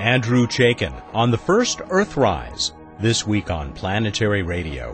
Andrew Chaikin on the first Earthrise, this week on Planetary Radio.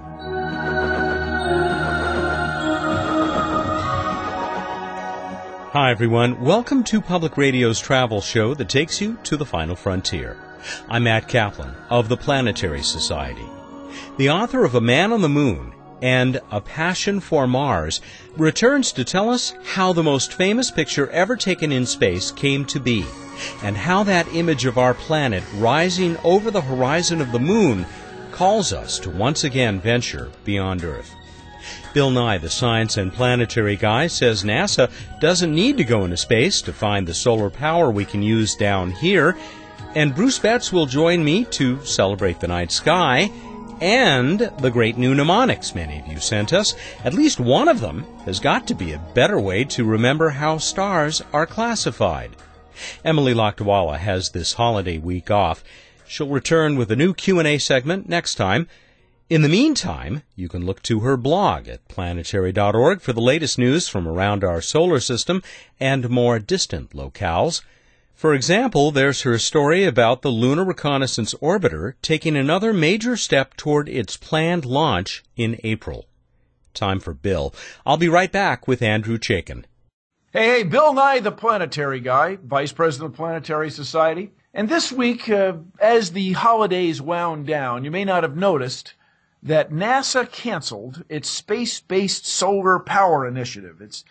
Hi everyone, welcome to Public Radio's travel show that takes you to the final frontier. I'm Matt Kaplan of the Planetary Society. The author of A Man on the Moon and A Passion for Mars returns to tell us how the most famous picture ever taken in space came to be, and how that image of our planet rising over the horizon of the moon calls us to once again venture beyond Earth. Bill Nye, the science and planetary guy, says NASA doesn't need to go into space to find the solar power we can use down here, and Bruce Betts will join me to celebrate the night sky and the great new mnemonics many of you sent us. At least one of them has got to be a better way to remember how stars are classified. Emily Lakdawalla has this holiday week off. She'll return with a new Q&A segment next time. In the meantime, you can look to her blog at planetary.org for the latest news from around our solar system and more distant locales. For example, there's her story about the Lunar Reconnaissance Orbiter taking another major step toward its planned launch in April. Time for Bill. I'll be right back with Andrew Chaikin. Hey, Bill Nye, the planetary guy, Vice President of the Planetary Society. And this week, as the holidays wound down, you may not have noticed that NASA canceled its Space-Based Solar Power Initiative. It's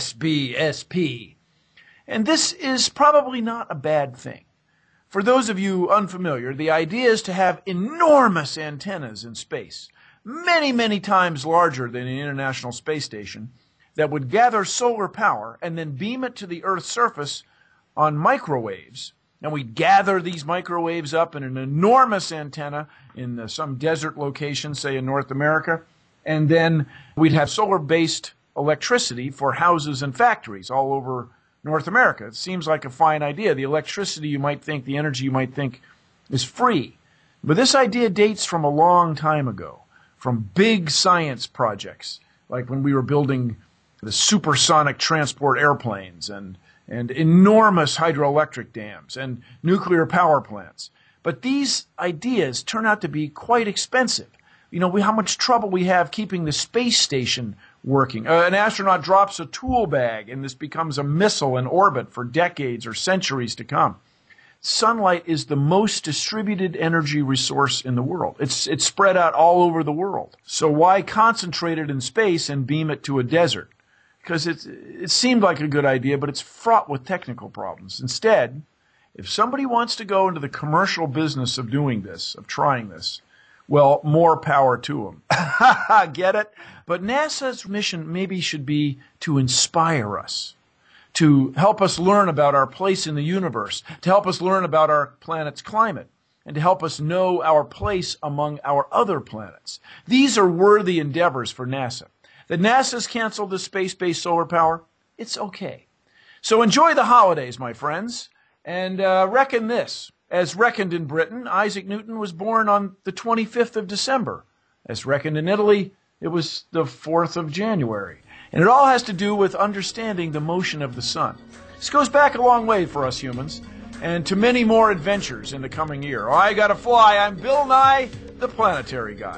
SBSP. And this is probably not a bad thing. For those of you unfamiliar, the idea is to have enormous antennas in space, many, many times larger than the International Space Station, that would gather solar power and then beam it to the Earth's surface on microwaves. And we'd gather these microwaves up in an enormous antenna in some desert location, say in North America, and then we'd have solar-based electricity for houses and factories all over North America. It seems like a fine idea. The electricity you might think, the energy you might think is free. But this idea dates from a long time ago, from big science projects, like when we were building the supersonic transport airplanes and enormous hydroelectric dams and nuclear power plants. But these ideas turn out to be quite expensive. You know, how much trouble we have keeping the space station working. An astronaut drops a tool bag and this becomes a missile in orbit for decades or centuries to come. Sunlight is the most distributed energy resource in the world. It's spread out all over the world. So why concentrate it in space and beam it to a desert? Because it seemed like a good idea, but it's fraught with technical problems. Instead, if somebody wants to go into the commercial business of doing this, of trying this, well, more power to them. Get it? But NASA's mission maybe should be to inspire us, to help us learn about our place in the universe, to help us learn about our planet's climate, and to help us know our place among our other planets. These are worthy endeavors for NASA. That NASA's canceled the space-based solar power, it's okay. So enjoy the holidays, my friends, and reckon this. As reckoned in Britain, Isaac Newton was born on the 25th of December. As reckoned in Italy, it was the 4th of January. And it all has to do with understanding the motion of the sun. This goes back a long way for us humans, and to many more adventures in the coming year. I gotta fly. I'm Bill Nye, the planetary guy.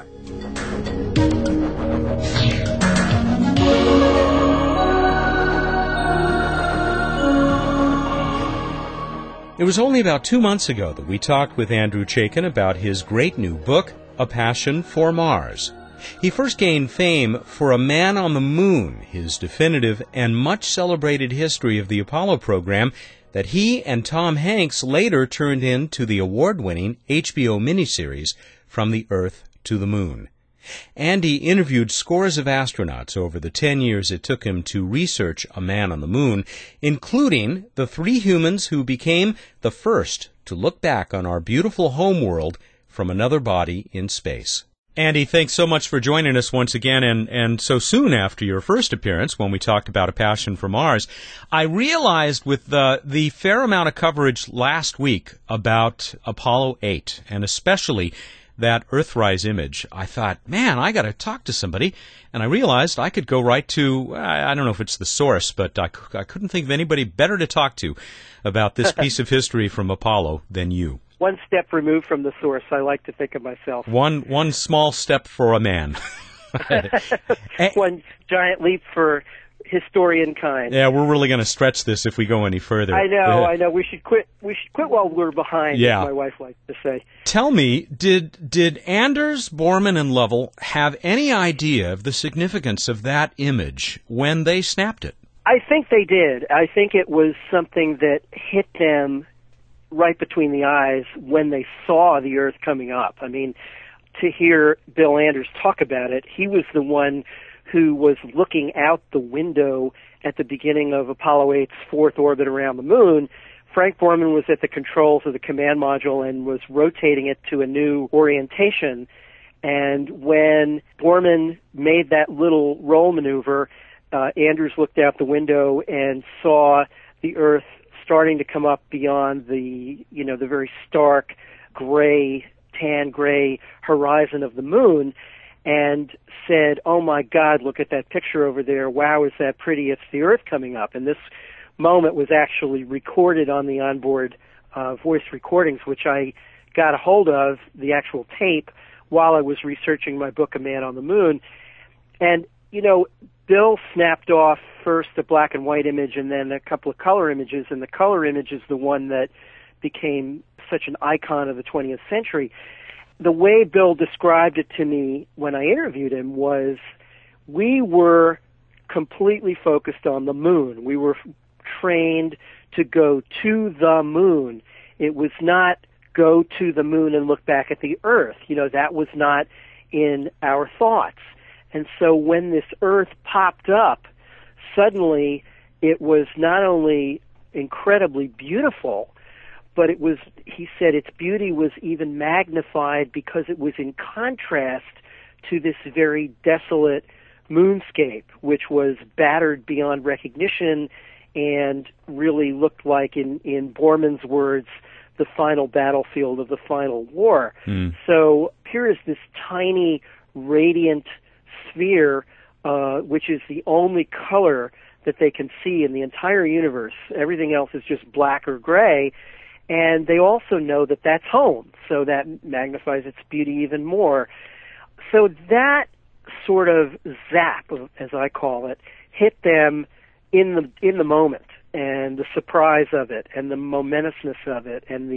It was only about 2 months ago that we talked with Andrew Chaikin about his great new book, A Passion for Mars. He first gained fame for A Man on the Moon, his definitive and much celebrated history of the Apollo program that he and Tom Hanks later turned into the award-winning HBO miniseries From the Earth to the Moon. Andy interviewed scores of astronauts over the 10 years it took him to research A Man on the Moon, including the 3 humans who became the first to look back on our beautiful home world from another body in space. Andy, thanks so much for joining us once again, and so soon after your first appearance when we talked about A Passion for Mars. I realized with the fair amount of coverage last week about Apollo 8, and especially that Earthrise image, I thought, man, I got to talk to somebody. And I realized I could go right to, I don't know if it's the source, but I couldn't think of anybody better to talk to about this piece of history from Apollo than you. one step removed from the source, I like to think of myself. One small step for a man. One giant leap for historian kind. Yeah, we're really going to stretch this if we go any further. I know. We should quit while we're behind, as my wife likes to say. Tell me, did Anders, Borman, and Lovell have any idea of the significance of that image when they snapped it? I think they did. I think it was something that hit them right between the eyes when they saw the Earth coming up. I mean, to hear Bill Anders talk about it, he was the one who was looking out the window at the beginning of Apollo 8's fourth orbit around the moon. Frank Borman was at the controls of the command module and was rotating it to a new orientation. And when Borman made that little roll maneuver, Anders looked out the window and saw the Earth starting to come up beyond the very stark tan gray horizon of the moon, and said, "Oh my God, look at that picture over there. Wow, is that pretty? It's the Earth coming up." And this moment was actually recorded on the onboard voice recordings, which I got a hold of, the actual tape, while I was researching my book, A Man on the Moon. And, Bill snapped off first a black and white image and then a couple of color images, and the color image is the one that became such an icon of the 20th century. The way Bill described it to me when I interviewed him was, we were completely focused on the moon. We were trained to go to the moon. It was not go to the moon and look back at the Earth. That was not in our thoughts. And so when this Earth popped up, suddenly it was not only incredibly beautiful, but it was, he said, its beauty was even magnified because it was in contrast to this very desolate moonscape, which was battered beyond recognition and really looked like, in Borman's words, the final battlefield of the final war. So here is this tiny, radiant sphere, which is the only color that they can see in the entire universe. Everything else is just black or gray. And they also know that that's home, so that magnifies its beauty even more. So that sort of zap, as I call it, hit them in the moment, and the surprise of it, and the momentousness of it, and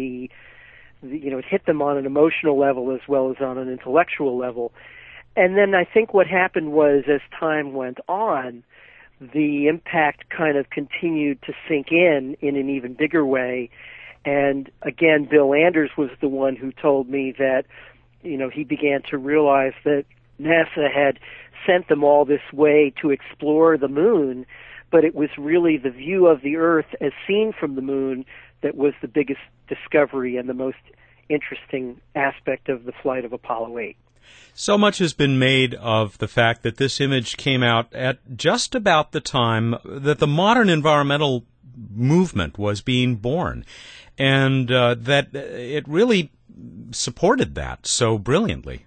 it hit them on an emotional level as well as on an intellectual level. And then I think what happened was, as time went on, the impact kind of continued to sink in an even bigger way. And again, Bill Anders was the one who told me that, he began to realize that NASA had sent them all this way to explore the moon, but it was really the view of the Earth as seen from the moon that was the biggest discovery and the most interesting aspect of the flight of Apollo 8. So much has been made of the fact that this image came out at just about the time that the modern environmental movement was being born, and that it really supported that so brilliantly.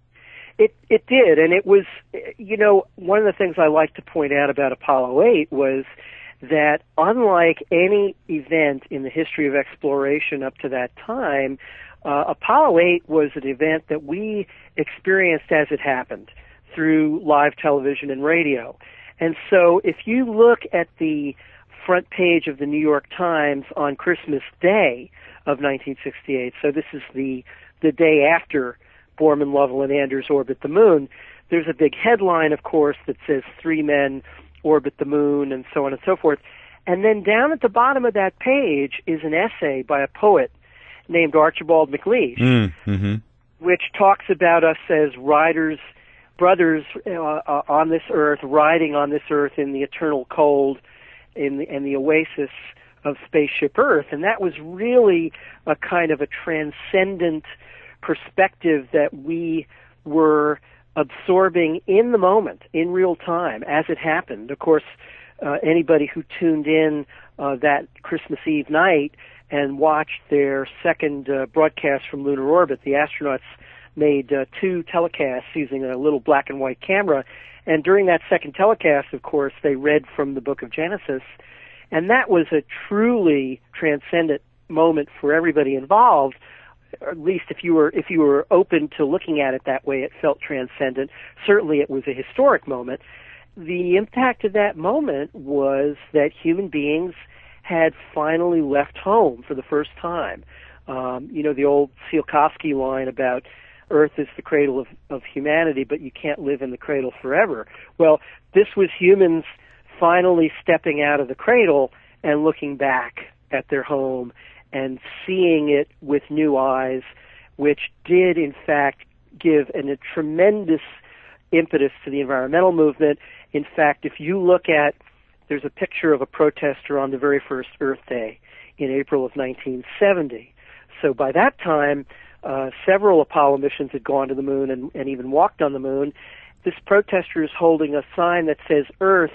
It did, and it was, one of the things I like to point out about Apollo 8 was that unlike any event in the history of exploration up to that time, Apollo 8 was an event that we experienced as it happened through live television and radio. And so if you look at the front page of the New York Times on Christmas Day of 1968, so this is the day after Borman, Lovell, and Anders orbit the moon, there's a big headline, of course, that says 3 men orbit the moon, and so on and so forth. And then down at the bottom of that page is an essay by a poet named Archibald MacLeish, which talks about us as brothers on this earth, riding on this earth in the eternal cold, in the oasis of Spaceship Earth. And that was really a kind of a transcendent perspective that we were absorbing in the moment, in real time, as it happened. Of course, anybody who tuned in that Christmas Eve night and watched their second broadcast from lunar orbit, the astronauts made 2 telecasts using a little black and white camera. And during that second telecast, of course, they read from the book of Genesis. And that was a truly transcendent moment for everybody involved. or at least if you were open to looking at it that way, it felt transcendent. Certainly it was a historic moment. The impact of that moment was that human beings had finally left home for the first time. The old Tsiolkovsky line about Earth is the cradle of humanity, but you can't live in the cradle forever. Well, this was humans finally stepping out of the cradle and looking back at their home and seeing it with new eyes, which did, in fact, give a tremendous impetus to the environmental movement. In fact, if you look at, there's a picture of a protester on the very first Earth Day in April of 1970. So by that time, several Apollo missions had gone to the moon and even walked on the moon. This protester is holding a sign that says Earth,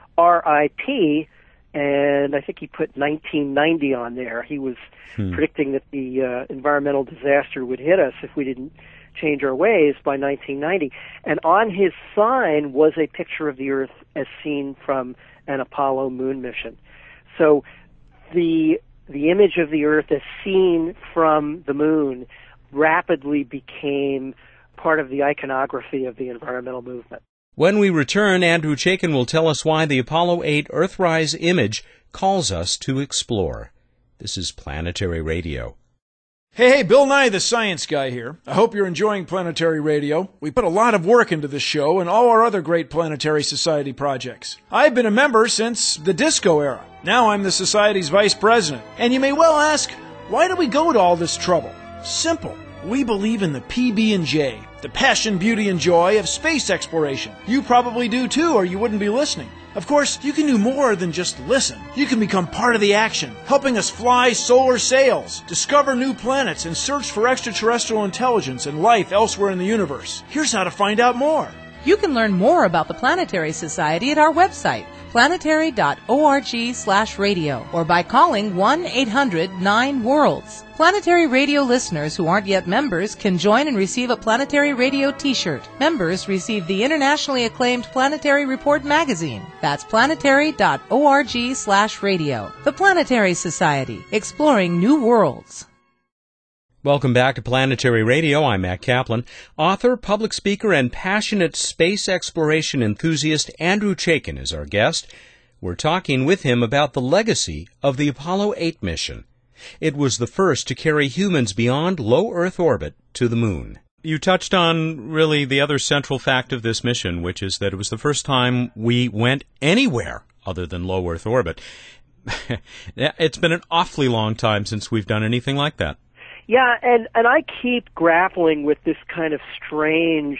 R.I.P., and I think he put 1990 on there. He was predicting that the environmental disaster would hit us if we didn't change our ways by 1990. And on his sign was a picture of the Earth as seen from an Apollo moon mission. So the image of the Earth as seen from the moon rapidly became part of the iconography of the environmental movement. When we return, Andrew Chaikin will tell us why the Apollo 8 Earthrise image calls us to explore. This is Planetary Radio. Hey, Bill Nye the Science Guy here. I hope you're enjoying Planetary Radio. We put a lot of work into this show and all our other great Planetary Society projects. I've been a member since the disco era. Now I'm the Society's vice president. And you may well ask, why do we go to all this trouble? Simple. We believe in the PB&J, the passion, beauty, and joy of space exploration. You probably do too, or you wouldn't be listening. Of course, you can do more than just listen. You can become part of the action, helping us fly solar sails, discover new planets, and search for extraterrestrial intelligence and life elsewhere in the universe. Here's how to find out more. You can learn more about the Planetary Society at our website, planetary.org/radio, or by calling 1-800-9-WORLDS. Planetary Radio listeners who aren't yet members can join and receive a Planetary Radio t-shirt. Members receive the internationally acclaimed Planetary Report magazine. That's planetary.org/radio. The Planetary Society, exploring new worlds. Welcome back to Planetary Radio. I'm Matt Kaplan. Author, public speaker, and passionate space exploration enthusiast Andrew Chaikin is our guest. We're talking with him about the legacy of the Apollo 8 mission. It was the first to carry humans beyond low Earth orbit to the moon. You touched on really the other central fact of this mission, which is that it was the first time we went anywhere other than low Earth orbit. It's been an awfully long time since we've done anything like that. Yeah, and I keep grappling with this kind of strange,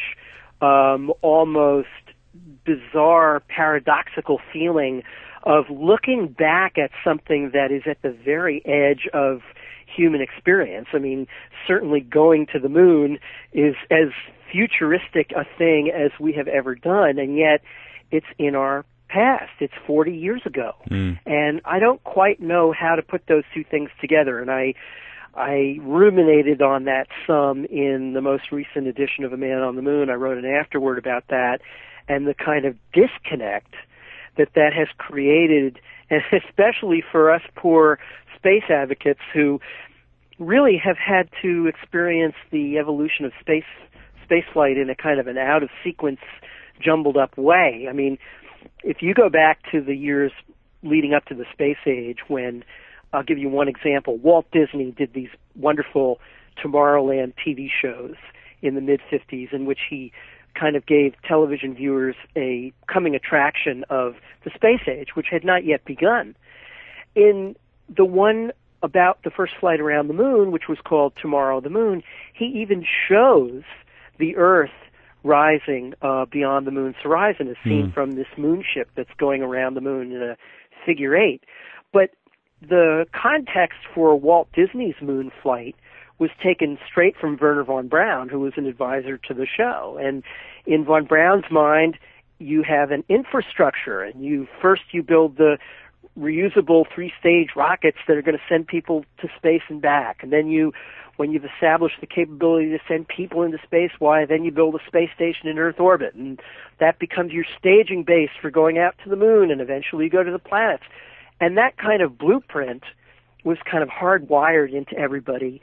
almost bizarre, paradoxical feeling of looking back at something that is at the very edge of human experience. I mean, certainly going to the moon is as futuristic a thing as we have ever done, and yet it's in our past. It's 40 years ago. And I don't quite know how to put those two things together, and I ruminated on that some in the most recent edition of A Man on the Moon. I wrote an afterword about that and the kind of disconnect that has created, and especially for us poor space advocates who really have had to experience the evolution of spaceflight in a kind of an out-of-sequence, jumbled-up way. I mean, if you go back to the years leading up to the space age when, I'll give you one example. Walt Disney did these wonderful Tomorrowland TV shows in the mid-50s in which he kind of gave television viewers a coming attraction of the space age, which had not yet begun. In the one about the first flight around the moon, which was called Tomorrow the Moon, he even shows the Earth rising beyond the moon's horizon as seen from this moonship that's going around the moon in a figure eight. But the context for Walt Disney's moon flight was taken straight from Wernher von Braun, who was an advisor to the show. And in von Braun's mind, you have an infrastructure, and you build the reusable 3-stage rockets that are going to send people to space and back. And then when you've established the capability to send people into space, then you build a space station in Earth orbit. And that becomes your staging base for going out to the moon, and eventually you go to the planets. And that kind of blueprint was kind of hardwired into everybody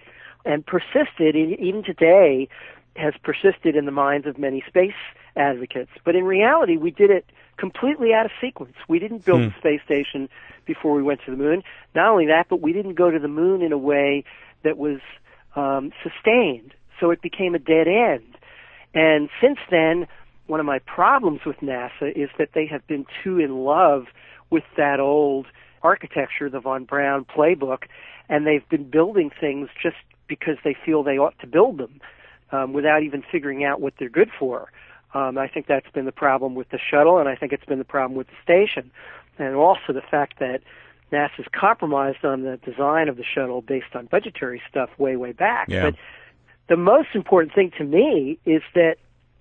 and persisted, even today, has persisted in the minds of many space advocates. But in reality, we did it completely out of sequence. We didn't build the space station before we went to the moon. Not only that, but we didn't go to the moon in a way that was sustained. So it became a dead end. And since then, one of my problems with NASA is that they have been too in love with that old architecture, the von Braun playbook, and they've been building things just because they feel they ought to build them without even figuring out what they're good for. I think that's been the problem with the shuttle, and I think it's been the problem with the station. And also the fact that NASA's compromised on the design of the shuttle based on budgetary stuff way, way back. Yeah. But the most important thing to me is that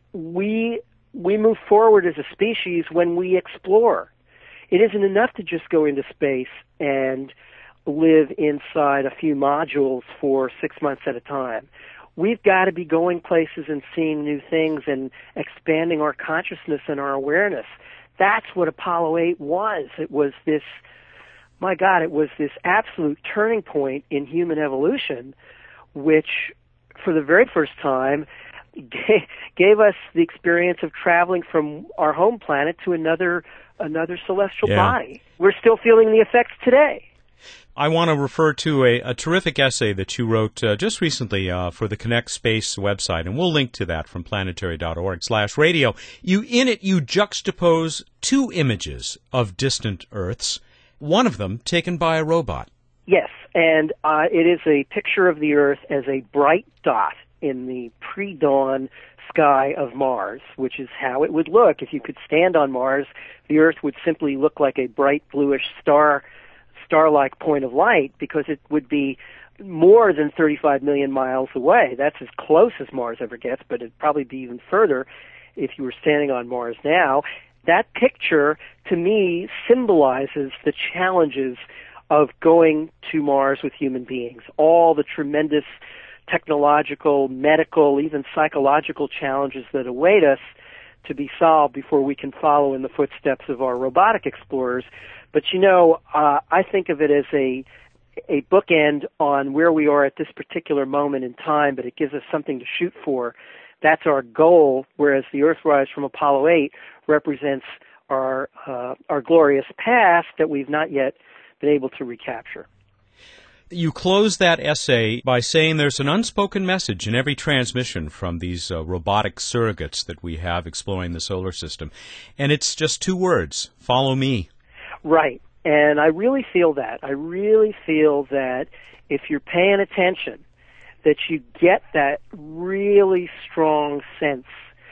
we move forward as a species when we explore. It isn't enough to just go into space and live inside a few modules for 6 months at a time. We've got to be going places and seeing new things and expanding our consciousness and our awareness. That's what Apollo 8 was. It was this, my God, it was this absolute turning point in human evolution, which for the very first time gave us the experience of traveling from our home planet to another celestial body. We're still feeling the effects today. I want to refer to a terrific essay that you wrote just recently for the Connect Space website, and we'll link to that from planetary.org/radio. In it, you juxtapose two images of distant Earths, one of them taken by a robot. Yes, and it is a picture of the Earth as a bright dot in the pre-dawn sky of Mars, which is how it would look. If you could stand on Mars, the Earth would simply look like a bright bluish star-like point of light, because it would be more than 35 million miles away. That's as close as Mars ever gets, but it'd probably be even further if you were standing on Mars now. That picture, to me, symbolizes the challenges of going to Mars with human beings, all the tremendous technological, medical, even psychological challenges that await us to be solved before we can follow in the footsteps of our robotic explorers. But I think of it as a bookend on where we are at this particular moment in time, but it gives us something to shoot for. That's our goal, whereas the Earthrise from Apollo 8 represents our glorious past that we've not yet been able to recapture. You close that essay by saying there's an unspoken message in every transmission from these robotic surrogates that we have exploring the solar system, and it's just two words: follow me. Right, and I really feel that. I really feel that if you're paying attention, that you get that really strong sense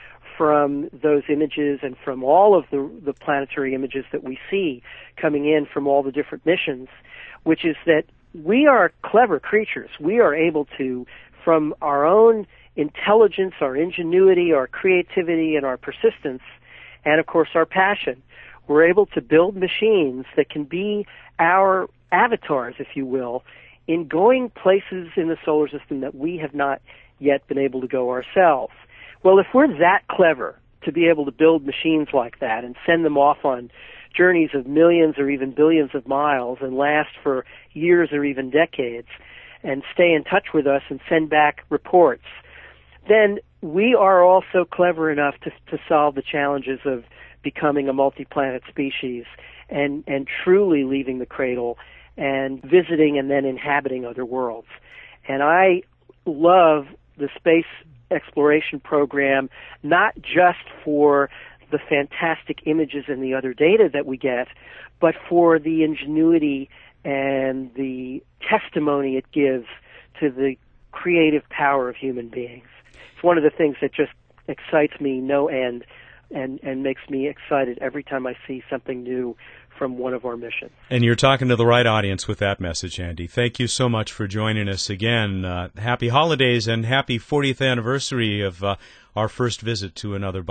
from those images and from all of the planetary images that we see coming in from all the different missions, which is that we are clever creatures. We are able to, from our own intelligence, our ingenuity, our creativity, and our persistence, and of course our passion, we're able to build machines that can be our avatars, if you will, in going places in the solar system that we have not yet been able to go ourselves. Well, if we're that clever to be able to build machines like that and send them off on journeys of millions or even billions of miles and last for years or even decades and stay in touch with us and send back reports, then we are also clever enough to solve the challenges of becoming a multi-planet species and truly leaving the cradle and visiting and then inhabiting other worlds. And I love the space exploration program, not just for the fantastic images and the other data that we get, but for the ingenuity and the testimony it gives to the creative power of human beings. It's one of the things that just excites me no end and makes me excited every time I see something new from one of our missions. And you're talking to the right audience with that message, Andy. Thank you so much for joining us again. Happy holidays and happy 40th anniversary of our first visit to another body.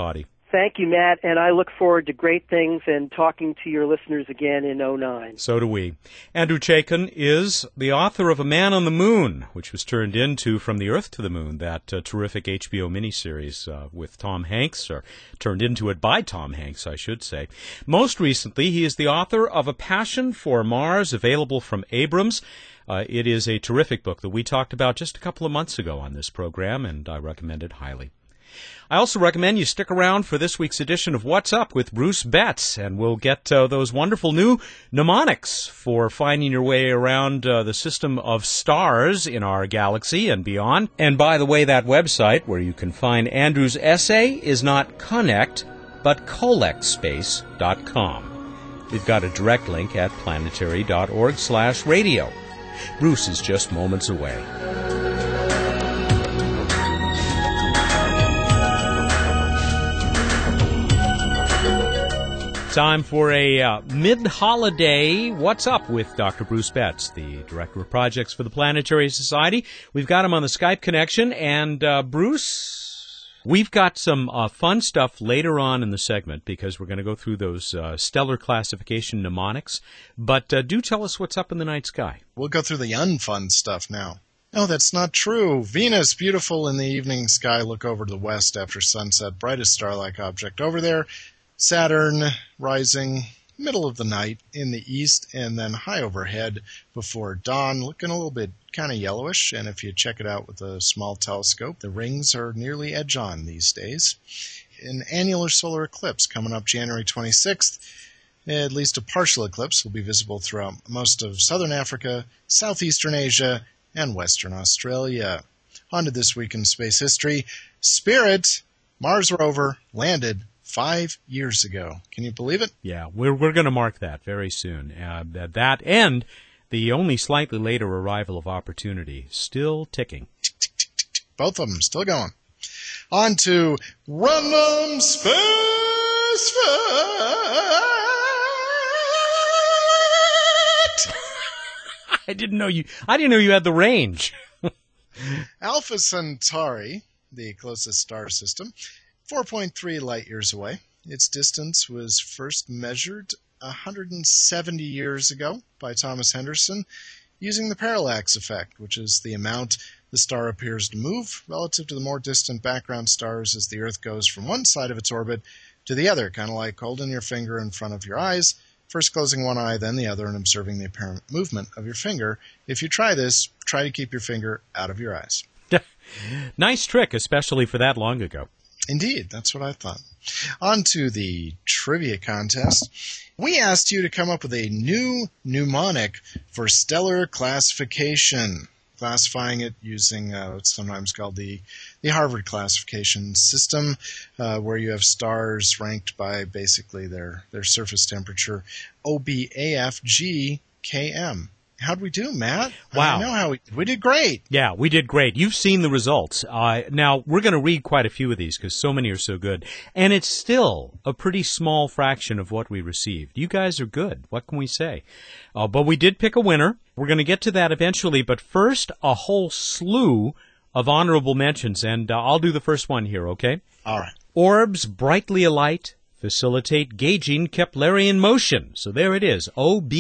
Thank you, Matt, and I look forward to great things and talking to your listeners again in 2009. So do we. Andrew Chaikin is the author of A Man on the Moon, which was turned into From the Earth to the Moon, that terrific HBO miniseries with Tom Hanks, or turned into it by Tom Hanks, I should say. Most recently, he is the author of A Passion for Mars, available from Abrams. It is a terrific book that we talked about just a couple of months ago on this program, and I recommend it highly. I also recommend you stick around for this week's edition of What's Up with Bruce Betts, and we'll get those wonderful new mnemonics for finding your way around the system of stars in our galaxy and beyond. And by the way, that website where you can find Andrew's essay is not Connect, but collectspace.com. We've got a direct link at planetary.org/radio. Bruce is just moments away. Time for a mid-holiday What's Up with Dr. Bruce Betts, the Director of Projects for the Planetary Society. We've got him on the Skype connection, and Bruce, we've got some fun stuff later on in the segment because we're going to go through those stellar classification mnemonics. But do tell us what's up in the night sky. We'll go through the unfun stuff now. No, that's not true. Venus, beautiful in the evening sky. Look over to the west after sunset. Brightest star-like object over there. Saturn rising middle of the night in the east and then high overhead before dawn, looking a little bit kind of yellowish. And if you check it out with a small telescope, the rings are nearly edge-on these days. An annular solar eclipse coming up January 26th. At least a partial eclipse will be visible throughout most of southern Africa, southeastern Asia, and western Australia. On to This Week in Space History. Spirit, Mars rover, landed 5 years ago. Can you believe it? Yeah, we're going to mark that very soon. That and the only slightly later arrival of Opportunity still ticking. Both of them still going. On to Random Space Fact! I didn't know you had the range. Alpha Centauri, the closest star system, 4.3 light-years away. Its distance was first measured 170 years ago by Thomas Henderson using the parallax effect, which is the amount the star appears to move relative to the more distant background stars as the Earth goes from one side of its orbit to the other, kind of like holding your finger in front of your eyes, first closing one eye, then the other, and observing the apparent movement of your finger. If you try this, try to keep your finger out of your eyes. Nice trick, especially for that long ago. Indeed, that's what I thought. On to the trivia contest. We asked you to come up with a new mnemonic for stellar classification, classifying it using what's sometimes called the Harvard classification system, where you have stars ranked by basically their surface temperature, OBAFGKM. How'd we do, Matt? Wow. I know how we did great. Yeah, we did great. You've seen the results. Now, we're going to read quite a few of these because so many are so good. And it's still a pretty small fraction of what we received. You guys are good. What can we say? But we did pick a winner. We're going to get to that eventually. But first, a whole slew of honorable mentions. And I'll do the first one here, okay? All right. Orbs brightly alight facilitate gauging Keplerian motion. So there it is,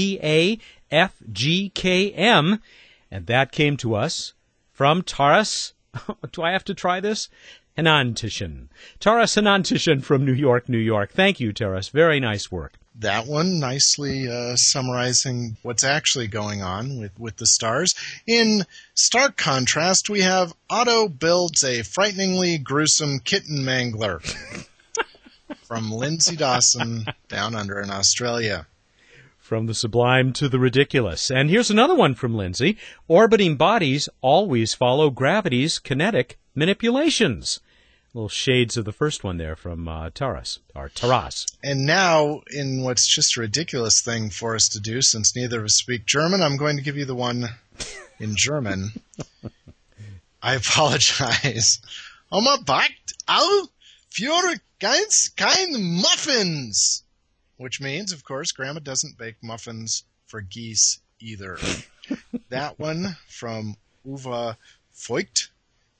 OBAFGKM, and that came to us from Taras, do I have to try this? Hanantishan. Taras Hanantishan from New York, New York. Thank you, Taras. Very nice work. That one nicely summarizing what's actually going on with the stars. In stark contrast, we have Otto builds a frighteningly gruesome kitten mangler. From Lindsay Dawson, down under in Australia. From the sublime to the ridiculous. And here's another one from Lindsay. Orbiting bodies always follow gravity's kinetic manipulations. Little shades of the first one there from Taras. And now, in what's just a ridiculous thing for us to do, since neither of us speak German, I'm going to give you the one in German. I apologize. Oma backt all für ganz keine Muffins. Which means, of course, Grandma doesn't bake muffins for geese either. That one from Uwe Voigt.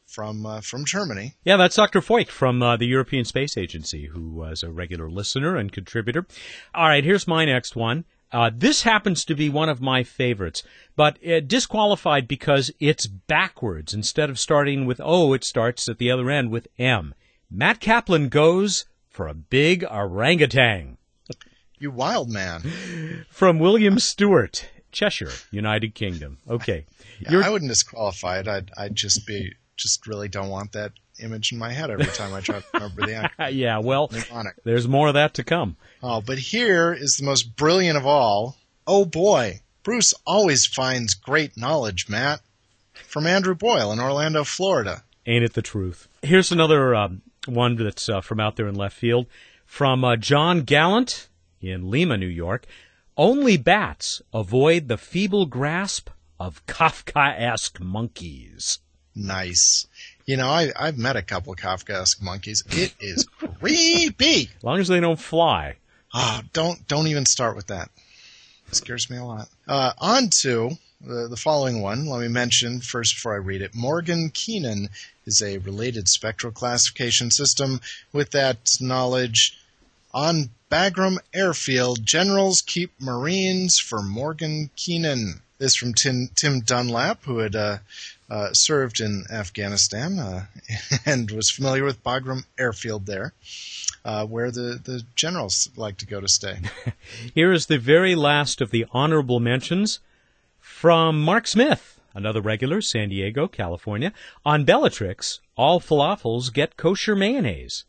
from Germany. Yeah, that's Dr. Voigt from the European Space Agency, who was a regular listener and contributor. All right, here's my next one. This happens to be one of my favorites, but disqualified because it's backwards. Instead of starting with O, it starts at the other end with M. Matt Kaplan goes for a big orangutan. You wild man. From William Stewart, Cheshire, United Kingdom. Okay. Yeah, I wouldn't disqualify it. I'd just really don't want that image in my head every time I try to remember the actor. Yeah, well, there's more of that to come. Oh, but here is the most brilliant of all. Oh boy, Bruce always finds great knowledge, Matt. From Andrew Boyle in Orlando, Florida. Ain't it the truth? Here's another one that's from out there in left field. From John Gallant in Lima, New York. Only bats avoid the feeble grasp of Kafkaesque monkeys. Nice. You know, I've met a couple of Kafkaesque monkeys. It is creepy. As long as they don't fly. Oh, don't even start with that. It scares me a lot. On to the following one. Let me mention first before I read it. Morgan Keenan is a related spectral classification system. With that knowledge, on Bagram Airfield, generals keep Marines for Morgan Keenan. This from Tim Dunlap, who had served in Afghanistan and was familiar with Bagram Airfield there, where the generals like to go to stay. Here is the very last of the honorable mentions from Mark Smith, another regular, San Diego, California. On Bellatrix, all falafels get kosher mayonnaise.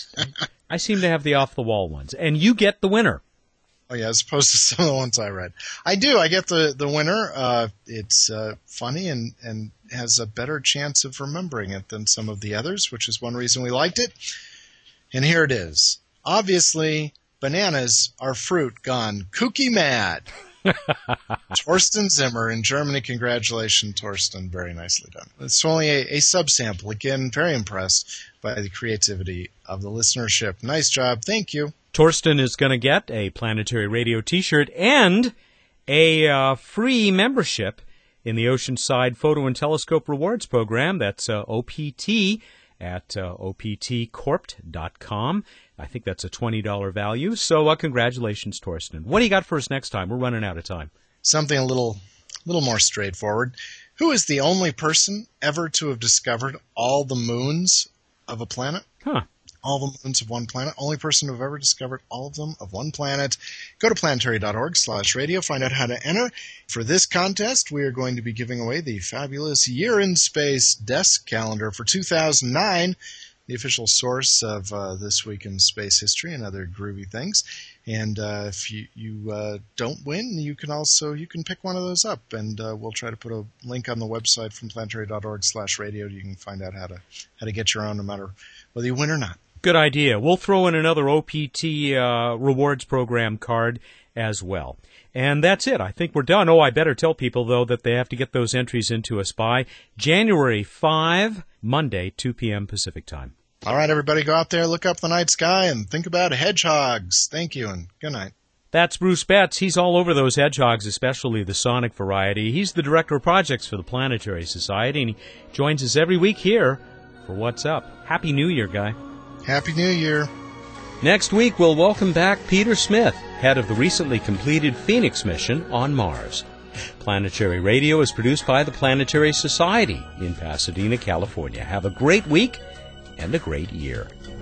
I seem to have the off-the-wall ones. And you get the winner. Oh, yeah, as opposed to some of the ones I read. I do. I get the winner. It's funny and has a better chance of remembering it than some of the others, which is one reason we liked it. And here it is. Obviously, bananas are fruit gone kooky mad. Torsten Zimmer in Germany. Congratulations, Torsten. Very nicely done. It's only a subsample. Again, very impressed by the creativity of the listenership. Nice job. Thank you. Torsten is going to get a Planetary Radio t-shirt and a free membership in the Oceanside Photo and Telescope Rewards Program. That's OPT at optcorp.com. I think that's a $20 value. So congratulations, Torsten. What do you got for us next time? We're running out of time. Something a little more straightforward. Who is the only person ever to have discovered all the moons of a planet? Huh. All the moons of one planet. Only person to have ever discovered all of them of one planet. Go to planetary.org/radio. Find out how to enter. For this contest, we are going to be giving away the fabulous Year in Space desk calendar for 2009, the official source of This Week in Space History and other groovy things. And if you don't win, you can pick one of those up, and we'll try to put a link on the website from planetary.org/radio. You can find out how to get your own, no matter whether you win or not. Good idea. We'll throw in another OPT rewards program card as well. And that's it. I think we're done. Oh, I better tell people, though, that they have to get those entries into us by January 5, Monday, 2 p.m. Pacific time. All right, everybody, go out there, look up the night sky, and think about hedgehogs. Thank you, and good night. That's Bruce Betts. He's all over those hedgehogs, especially the sonic variety. He's the Director of Projects for the Planetary Society, and he joins us every week here for What's Up. Happy New Year, Guy. Happy New Year. Next week, we'll welcome back Peter Smith, head of the recently completed Phoenix mission on Mars. Planetary Radio is produced by the Planetary Society in Pasadena, California. Have a great week and a great year.